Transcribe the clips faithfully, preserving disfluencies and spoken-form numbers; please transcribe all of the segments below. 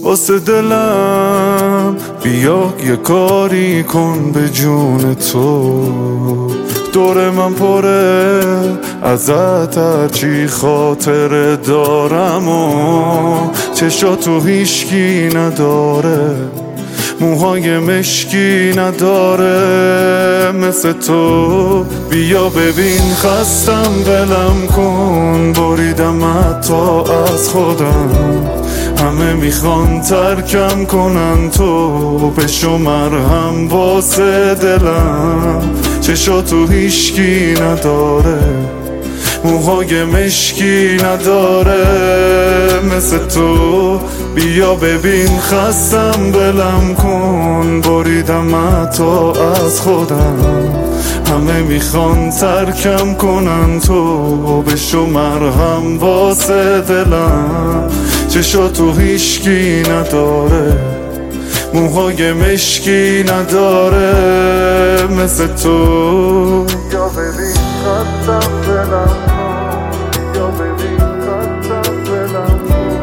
واسه دلم بیا یه کاری کن به جون تو. دور من پره ازت هرچی خاطره دارم و چشاتو هیشکی نداره، موهای مشکی نداره مثل تو. بیا ببین خستم ولم کن، بریدم حتی از خودم. همه میخوان ترکم کنن، تو بشو مرهم واسه دلم. چشاتو هیشکی نداره، موهای مشکی نداره مثل تو. بیا ببین خستم ولم کن، بریدم حتی از خودم. همه میخوان ترکم کنن، تو بشو مرهم واسه دلم. چشاتو هیشکی نداره، موهای مشکی نداره مثل تو. بیا ببین خستم ولم کن، بیا ببین خستم ولم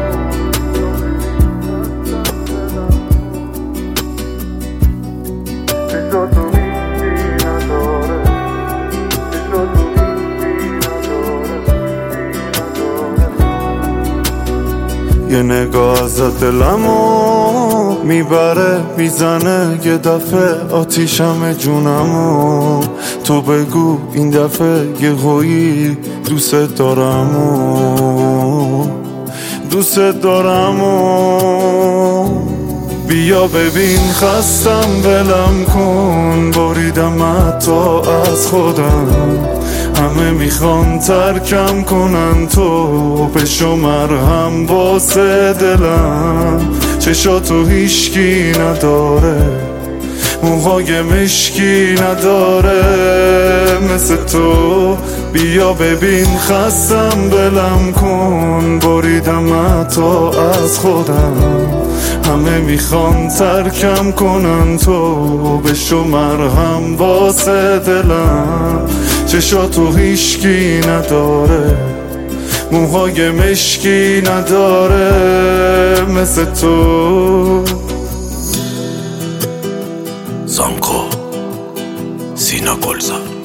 کن. چشاتو هیچی نداره، چشاتو هیچی نداره. یه نگاه ازت دلمو میبره میزنه، یه دفعه آتیشم جونمو. تو بگو این دفعه یه هویی دوست دارم و دوست دارم و بیا ببین خستم ولم کن، بریدم حتی از خودم. همه میخوان ترکم کنن، تو بشو مرهم واسه دلم. چشاتو هیشکی نداره، موهای مشکی نداره مثل تو. بیا ببین خستم ولم کن، بریدم حتی از خودم. همه میخوان ترکم کنن، تو بشو مرهم واسه دلم. چشاتو هیشکی نداره، موهای مشکی نداره مثل تو. زانکو سینا گلزار.